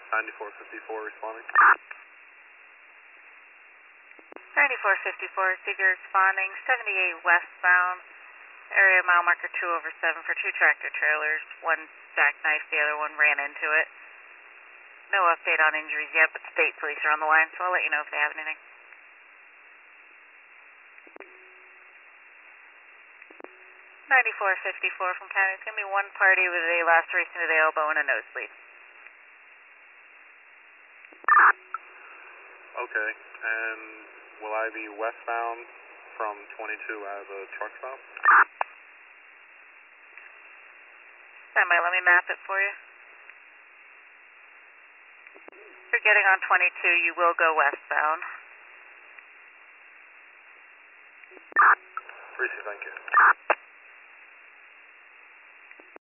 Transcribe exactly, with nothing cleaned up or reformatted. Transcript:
ninety-four fifty-four responding. ninety-four fifty-four, Seeger responding, seventy-eight westbound, area mile marker two over seven for two tractor trailers. One jackknife, the other one ran into it. No update on injuries yet, but state police are on the line, so I'll let you know if they have anything. ninety-four fifty-four from county. It's going to be one party with a laceration to the elbow and a nosebleed. Okay, and will I be westbound from twenty-two as a truck stop? Stand by, let me map it for you. If you're getting on twenty-two, you will go westbound. Appreciate it, thank you.